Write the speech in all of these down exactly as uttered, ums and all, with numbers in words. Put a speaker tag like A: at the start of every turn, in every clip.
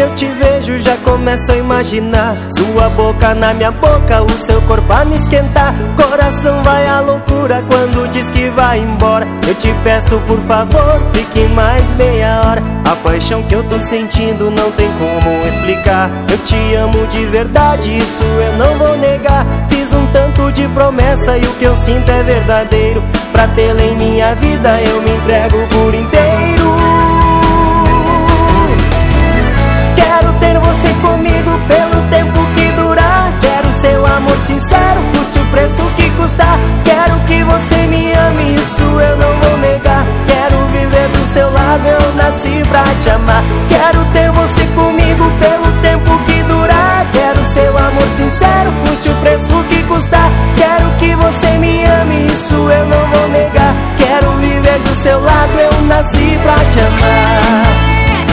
A: eu te vejo já começo a imaginar sua boca na minha boca, o seu corpo a me esquentar. Coração vai à loucura quando diz que vai embora. Eu te peço por favor, fique mais meia hora. A paixão que eu tô sentindo não tem como explicar. Eu te amo de verdade, isso eu não vou negar. Fiz um tanto de promessa e o que eu sinto é verdadeiro. Pra tê-la em minha vida eu me entrego por inteiro. Quero ter você comigo pelo tempo que durar. Quero seu amor sincero, custe o preço que custar. Quero que você me ame, isso eu não vou negar. Quero viver do seu lado, eu nasci pra te amar. Quero ter você comigo pelo tempo que durar. Quero seu amor sincero, custe o preço que custar. Quero que você me ame, isso eu não vou negar. Quero viver do seu lado, eu nasci pra te amar.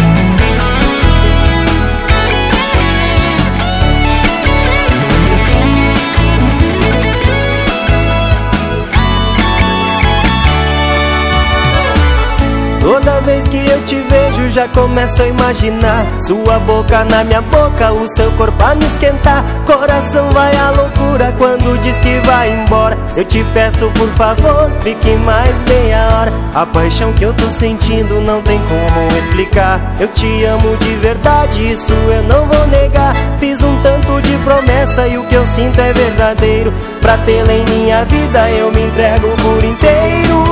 A: Toda vez que eu te vejo já começo a imaginar sua boca na minha boca, o seu corpo a me esquentar. Coração vai à loucura quando diz que vai embora. Eu te peço por favor, fique mais meia hora. A paixão que eu tô sentindo não tem como explicar. Eu te amo de verdade, isso eu não vou negar. Fiz um tanto de promessa e o que eu sinto é verdadeiro. Pra tê-la em minha vida eu me entrego por inteiro.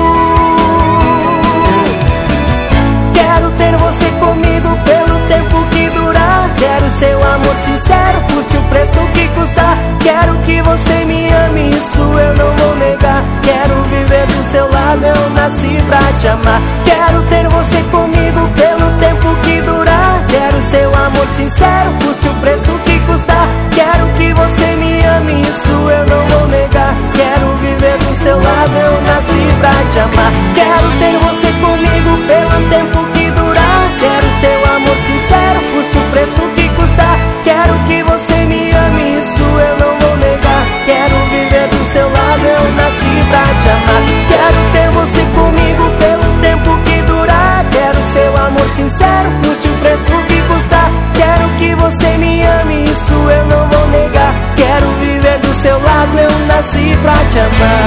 A: Quero ter você comigo pelo tempo que durar. Quero seu amor sincero, custe o preço que custar. Quero que você me ame, isso eu não vou negar. Quero viver do seu lado, eu nasci pra te amar. Quero ter você comigo pelo tempo que durar. Quero seu amor sincero, custe o preço que custar. Quero que você me ame, isso eu não vou negar. Quero viver do seu lado, eu nasci pra te amar. Quero ter você comigo pelo tempo que durar. Quero seu amor sincero, custe o preço que custar. Quero que você me ame, isso eu não vou negar. Quero viver do seu lado, eu nasci pra te amar. Quero ter você comigo pelo tempo que durar. Quero seu amor sincero, custe o preço que custar. Quero que você me ame, isso eu não vou negar. Quero viver do seu lado, eu nasci pra te amar.